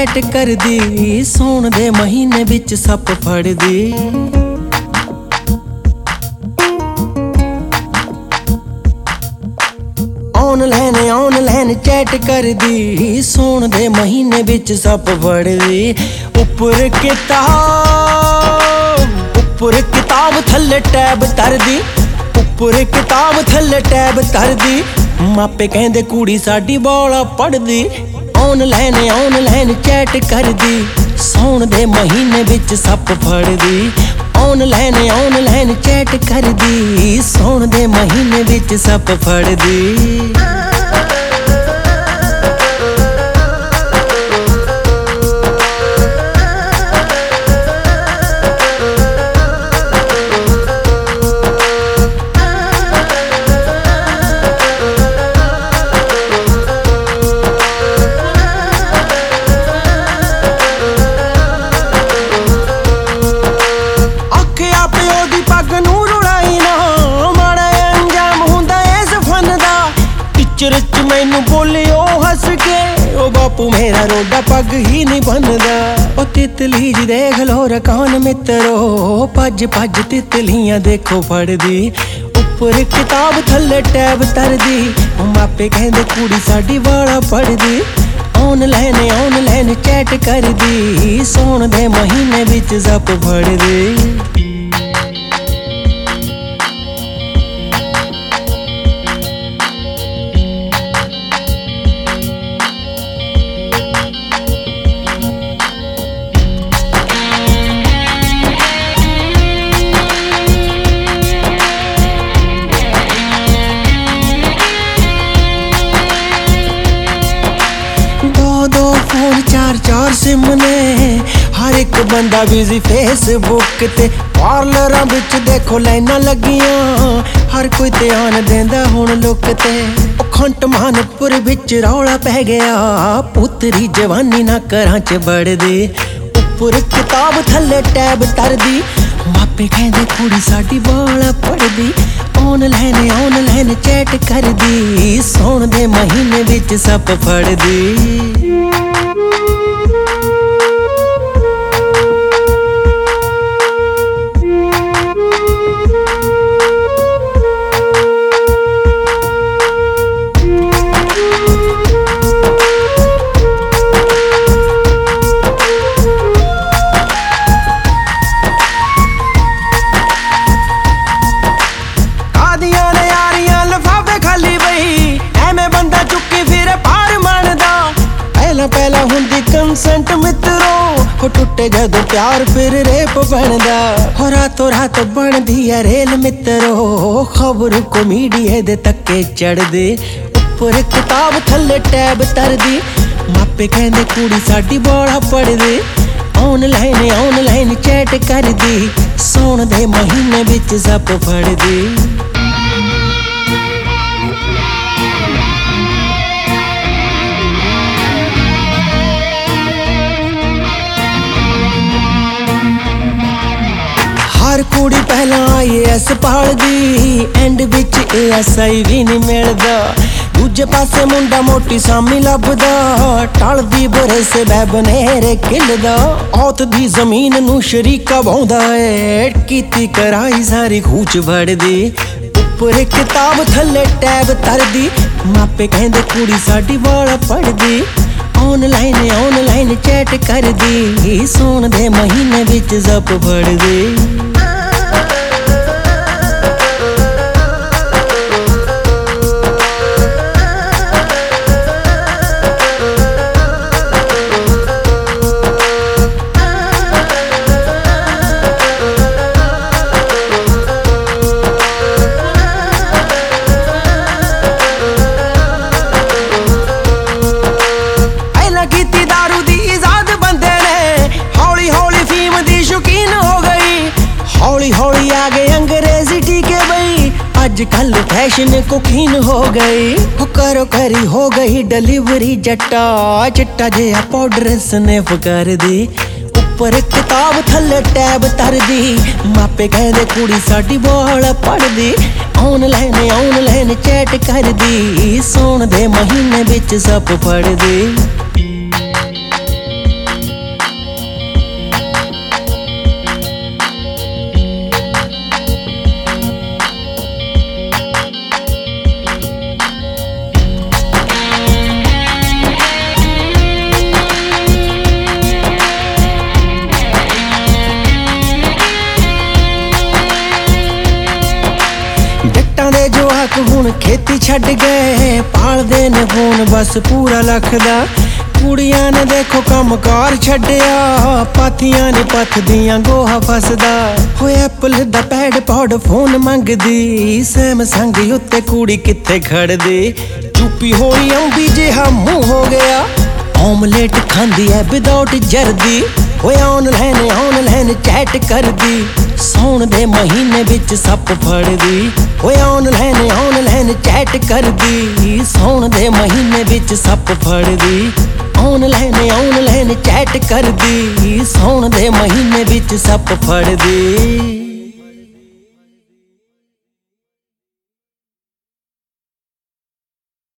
Chat करदी, सौण दे महीने विच सप फड़दी। ऑनलाइन चैट करदी, सौण दे महीने विच सप फड़दी। उपर किताब थल्ले टैब तरदी, उपर किताब थल्ले टैब तरदी। मापे कहंदे कुड़ी साडी बाला पढ़दी। ऑनलाइन चैट करदी, सौण दे महीने विच सप फड़दी। ऑनलाइन चैट करदी, सौण दे महीने विच सप फड़दी। मैनू बोले ओ हस के, ओ बापू मेरा रोडा पग ही नहीं बनदा। ओ तितली जी देख लो रकान मित्रो, भज भज तितलियां देखो फड़दी। उपर किताब थल्ले टैब तरदी, ओ मापे कहंदे कुड़ी साडी वाला पढ़दी। ऑनलाइन चैट करदी, सौण दे महीने विच सप फड़दी। दो फोन चार सिम ने, हर एक बंदा बिजी फेसबुक ते। पार्लरां बिच देखो लाइनां लगियां, हर कोई ध्यान देंदा हुण लुक ते। खंट मानपुर बिच रौला पै गया, पुतरी जवानी ना घरां च बड़दी। उपर किताब थल्ले टैब तरदी, मापे कहंदे कुड़ी साडी बाला पढ़दी। ऑनलाइन चैट करदी, सौण दे महीने विच सप फड़दी। पहला हुंदी कंसेंट मित्रो, हो टुटे जदों प्यार फिर रेप बनदा। हो रातों रात बनदी है रेल मित्रो, खबर को मीडिया दे तक्के चढ़दे। उपर किताब थल्ले टैब तरदी, मापे कहंदे कुड़ी साडी बाला पढ़दी। ऑनलाइन चैट करदी, सौण दे महीने विच सप फड़दी। हर कुड़ी पहला IAS पढ़दी, एंड विच ASI भी नहीं मिलदा। दूजे पासे मुंडा मोटी सामी लभदा, टलदी बुरे से बैबनेरे किलदा। औत दी जमीन नू शरीका बाउंदा है, कीती कराई सारी खूच भड़दी। उपर किताब थल्ले टैब तरदी, मापे कहंदे कुड़ी साडी वाला पढ़दी। ऑनलाइन चैट करदी, सौण दे महीने विच सप फड़दी। हौली आ गए अंग्रेजी टीके बई, आजकल फैशन कुकीन हो गई। हो करो करी हो गई डिलीवरी जट्टा, चिट्टा जिहा पाउडर स्निफ कर दी। उपर किताब थल्ले टैब तरदी, मापे कहंदे कुड़ी साडी बाला पढ़दी। ऑनलाइन चैट करदी, सौण दे महीने विच सप फड़दी। खेती छड्ड गए पालदे ने फोन बस पूरा लख दा कुड़ियां ने देखो कम कार छड्डिया पाथियां ने पथदियां गोहा फसदा होए एप्पल दा पैड पॉड फोन मंगदी सैमसंग उत्ते कुड़ी कित्थे खड़दी चुप्पी होई अंबी जिहा मुंह हो गया ऑमलेट खांदी है विदाउट जर्दी होए ऑनलाइन चैट करदी सौण दे महीने विच सप फड़दी होए ऑनलाइन चैट करदी सौण दे महीने विच सप फड़दी ऑनलाइन चैट करदी सौण दे महीने विच सप फड़दी।